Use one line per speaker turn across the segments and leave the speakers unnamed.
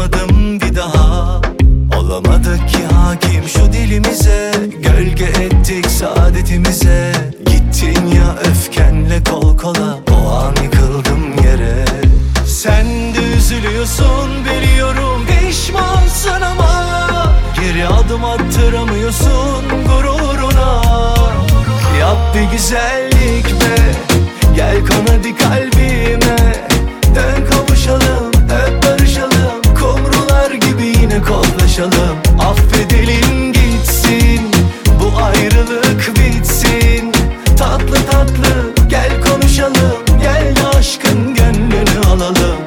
Toplayamadım bir daha. Olamadık ki hakim şu dilimize. Gölge ettik saadetimize. Gittin ya öfkenle kol kola. O an yıkıldım yere. Sen de üzülüyorsun biliyorum, pişmansın ama geri adım attıramıyorsun gururuna. Yap bir güzellik be, gel kon hadi kalbime. Dön kavuşalım, öp barışalım, kumrular gibi yine koklaşalım. Affedelim gitsin, bu ayrılık bitsin. Tatlı tatlı gel konuşalım, gel de aşkın gönlünü alalım.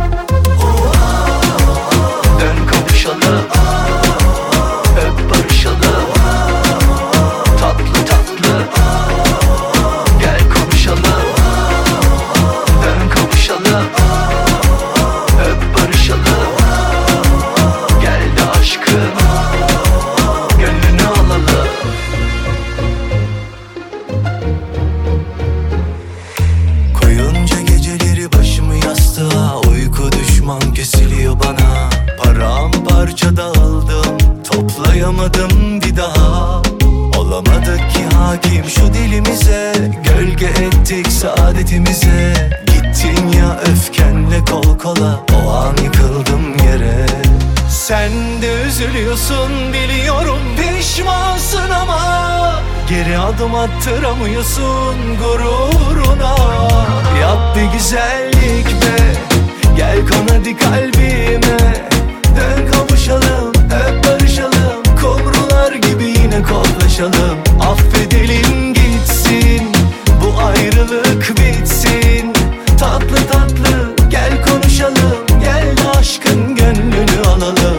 Dön kavuşalım, öp barışalım. Tatlı tatlı gel konuşalım. Dön kavuşalım, öp barışalım. Gel de aşkın gönlünü alalım. Koyunca geceleri başımı yastığa, uyku düşman kesiliyor bana. Paramparça dağıldım, toplayamadım bir daha. Olamadık ki hakim şu dilimize. Gölge ettik saadetimize. Gittin ya öfkenle kol kola. O an yıkıldım yere. Sen de üzülüyorsun biliyorum, pişmansın ama geri adım attıramıyorsun gururuna. Yap bir güzellik be, gel kon hadi kalbime. Dön kavuşalım, öp barışalım, kumrular gibi yine koklaşalım. Affedelim gitsin, bu ayrılık bitsin. Tatlı tatlı gel konuşalım, gel de aşkın gönlünü alalım.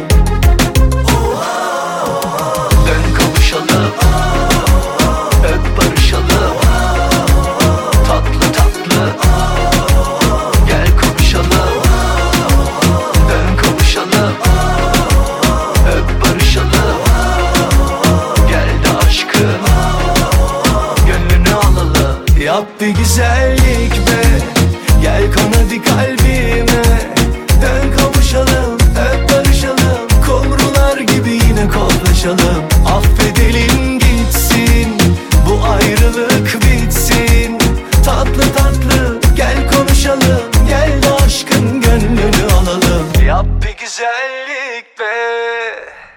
Dön kavuşalım, öp barışalım. Tatlı tatlı gel konuşalım. Dön kavuşalım, öp barışalım. Gel de aşkın gönlünü alalım. Yap bir güzellik be, gel kon hadi kalbime. Dön kavuşalım, öp barışalım, kumrular gibi yine koklaşalım. Affedelim gitsin, bu ayrılık bitsin. Tatlı tatlı gel konuşalım, gel de aşkın gönlünü alalım. Yap bir güzellik be.